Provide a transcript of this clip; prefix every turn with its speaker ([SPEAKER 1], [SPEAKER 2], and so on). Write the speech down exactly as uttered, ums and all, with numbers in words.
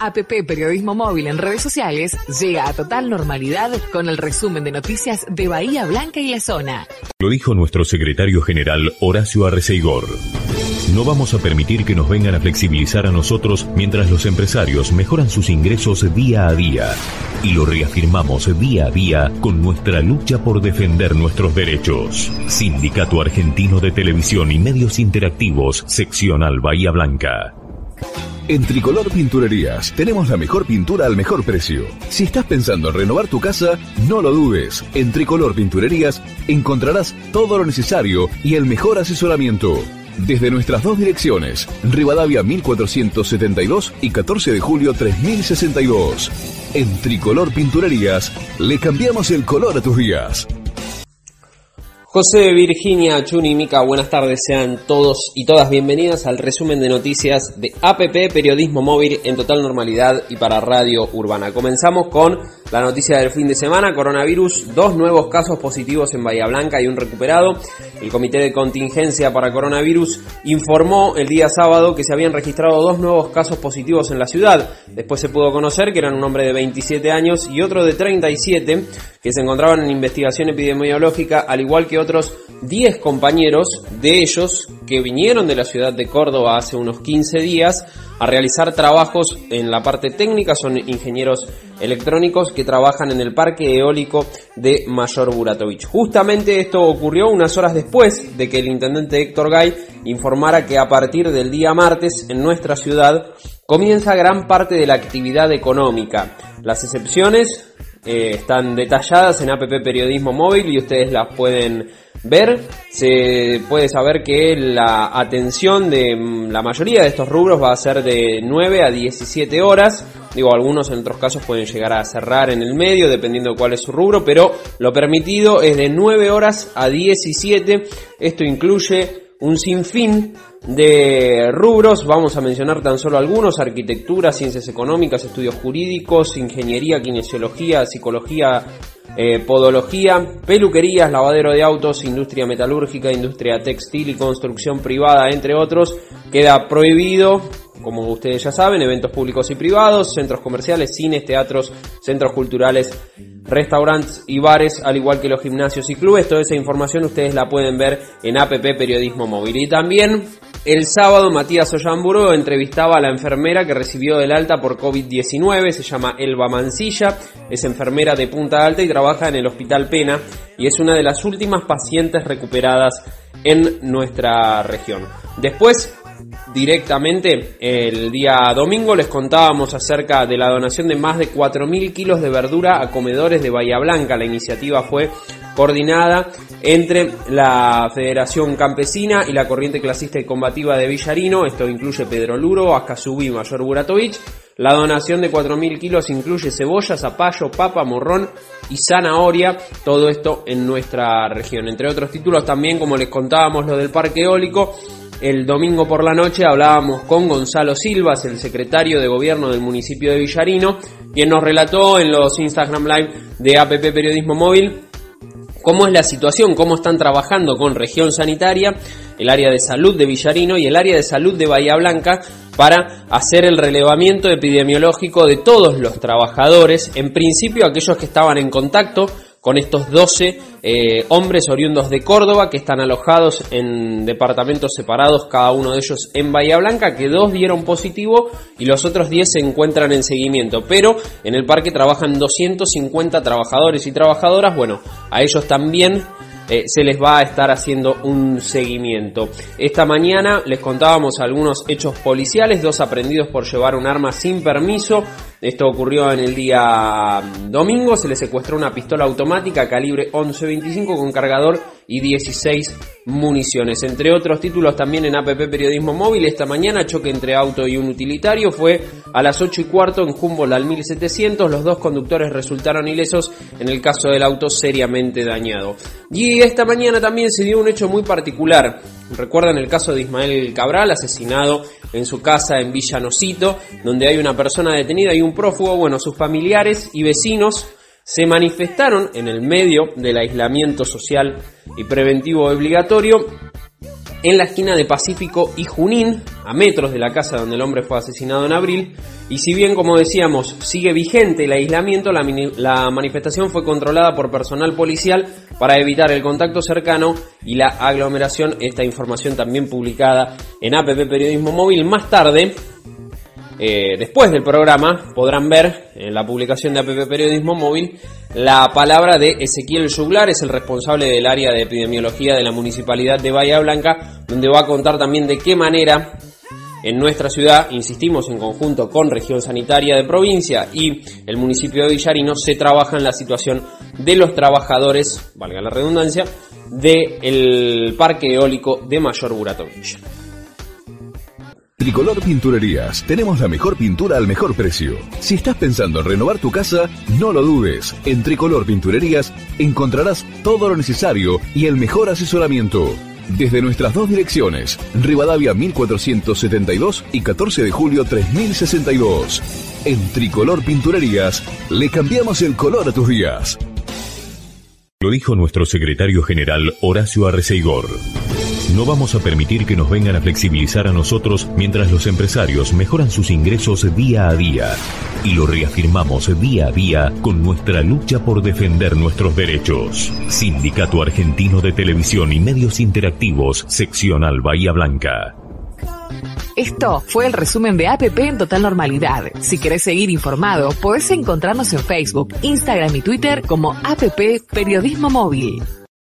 [SPEAKER 1] A P P Periodismo Móvil en redes sociales llega a total normalidad con el resumen de noticias de Bahía Blanca y la zona.
[SPEAKER 2] Lo dijo nuestro secretario general Horacio Arreceigor. No vamos a permitir que nos vengan a flexibilizar a nosotros mientras los empresarios mejoran sus ingresos día a día. Y lo reafirmamos día a día con nuestra lucha por defender nuestros derechos. Sindicato Argentino de Televisión y Medios Interactivos, Seccional Bahía Blanca.
[SPEAKER 3] En Tricolor Pinturerías tenemos la mejor pintura al mejor precio. Si estás pensando en renovar tu casa, no lo dudes. En Tricolor Pinturerías encontrarás todo lo necesario y el mejor asesoramiento. Desde nuestras dos direcciones, Rivadavia mil cuatrocientos setenta y dos y catorce de julio tres mil sesenta y dos. En Tricolor Pinturerías le cambiamos el color a tus días.
[SPEAKER 4] José, Virginia, Chuni, Mica, buenas tardes, sean todos y todas bienvenidas al resumen de noticias de A P P Periodismo Móvil en total normalidad y para Radio Urbana. Comenzamos con la noticia del fin de semana, coronavirus, dos nuevos casos positivos en Bahía Blanca y un recuperado. El Comité de Contingencia para Coronavirus informó el día sábado que se habían registrado dos nuevos casos positivos en la ciudad. Después se pudo conocer que eran un hombre de veintisiete años y otro de treinta y siete que se encontraban en investigación epidemiológica, al igual que otros diez compañeros de ellos que vinieron de la ciudad de Córdoba hace unos quince días a realizar trabajos en la parte técnica. Son ingenieros electrónicos que trabajan en el parque eólico de Mayor Buratovich. Justamente esto ocurrió unas horas después de que el intendente Héctor Gay informara que a partir del día martes en nuestra ciudad comienza gran parte de la actividad económica. Las excepciones Eh, están detalladas en A P P Periodismo Móvil y ustedes las pueden ver. Se puede saber que la atención de la mayoría de estos rubros va a ser de nueve a diecisiete horas. Digo, algunos en otros casos pueden llegar a cerrar en el medio, dependiendo de cuál es su rubro, pero lo permitido es de nueve horas a diecisiete. Esto incluye un sinfín de rubros, vamos a mencionar tan solo algunos: arquitectura, ciencias económicas, estudios jurídicos, ingeniería, kinesiología, psicología, eh, podología, peluquerías, lavadero de autos, industria metalúrgica, industria textil y construcción privada, entre otros. Queda prohibido, como ustedes ya saben, eventos públicos y privados, centros comerciales, cines, teatros, centros culturales, restaurantes y bares, al igual que los gimnasios y clubes. Toda esa información ustedes la pueden ver en A P P Periodismo Móvil. Y también el sábado Matías Ollamburu entrevistaba a la enfermera que recibió del alta por COVID diecinueve, se llama Elba Mancilla, es enfermera de Punta Alta y trabaja en el Hospital Pena y es una de las últimas pacientes recuperadas en nuestra región. Después, directamente el día domingo les contábamos acerca de la donación de más de cuatro mil kilos de verdura a comedores de Bahía Blanca. La iniciativa fue coordinada entre la Federación Campesina y la Corriente Clasista y Combativa de Villarino. Esto incluye Pedro Luro, Ascasubí y Mayor Buratovich. La donación de cuatro mil kilos incluye cebolla, zapallo, papa, morrón y zanahoria. Todo esto en nuestra región. Entre otros títulos también, como les contábamos, lo del parque eólico. El domingo por la noche hablábamos con Gonzalo Silvas, el secretario de gobierno del municipio de Villarino, quien nos relató en los Instagram Live de A P P Periodismo Móvil cómo es la situación, cómo están trabajando con región sanitaria, el área de salud de Villarino y el área de salud de Bahía Blanca para hacer el relevamiento epidemiológico de todos los trabajadores, en principio aquellos que estaban en contacto con estos doce eh, hombres oriundos de Córdoba que están alojados en departamentos separados, cada uno de ellos en Bahía Blanca, que dos dieron positivo y los otros diez se encuentran en seguimiento. Pero en el parque trabajan doscientos cincuenta trabajadores y trabajadoras. Bueno, a ellos también Eh, se les va a estar haciendo un seguimiento. Esta mañana les contábamos algunos hechos policiales: dos aprendidos por llevar un arma sin permiso. Esto ocurrió en el día domingo. Se les secuestró una pistola automática calibre once veinticinco con cargador y dieciséis municiones. Entre otros títulos también en A P P Periodismo Móvil, esta mañana choque entre auto y un utilitario. Fue a las ocho y cuarto en Humboldt al mil setecientos. Los dos conductores resultaron ilesos, en el caso del auto seriamente dañado. Y esta mañana también se dio un hecho muy particular. ¿Recuerdan el caso de Ismael Cabral, asesinado en su casa en Villa Nocito, donde hay una persona detenida y un prófugo? Bueno, sus familiares y vecinos se manifestaron en el medio del aislamiento social y preventivo obligatorio en la esquina de Pacífico y Junín, a metros de la casa donde el hombre fue asesinado en abril, Y si bien, como decíamos, sigue vigente el aislamiento, la, mini, la manifestación fue controlada por personal policial para evitar el contacto cercano y la aglomeración. Esta información también publicada en A P P Periodismo Móvil. Más tarde, eh, después del programa, podrán ver en la publicación de A P P Periodismo Móvil la palabra de Ezequiel Juglar, es el responsable del área de epidemiología de la Municipalidad de Bahía Blanca, donde va a contar también de qué manera en nuestra ciudad, insistimos, en conjunto con Región Sanitaria de Provincia y el municipio de Villarino, se trabaja en la situación de los trabajadores, valga la redundancia, del parque eólico de Mayor Buratovich.
[SPEAKER 3] Tricolor Pinturerías. Tenemos la mejor pintura al mejor precio. Si estás pensando en renovar tu casa, no lo dudes. En Tricolor Pinturerías encontrarás todo lo necesario y el mejor asesoramiento. Desde nuestras dos direcciones, Rivadavia mil cuatrocientos setenta y dos y catorce de julio tres mil sesenta y dos. En Tricolor Pinturerías, le cambiamos el color a tus días.
[SPEAKER 2] Lo dijo nuestro secretario general Horacio Arreceigor. No vamos a permitir que nos vengan a flexibilizar a nosotros mientras los empresarios mejoran sus ingresos día a día. Y lo reafirmamos día a día con nuestra lucha por defender nuestros derechos. Sindicato Argentino de Televisión y Medios Interactivos, Seccional Bahía Blanca.
[SPEAKER 1] Esto fue el resumen de A P P en total normalidad. Si querés seguir informado, podés encontrarnos en Facebook, Instagram y Twitter como A P P Periodismo Móvil.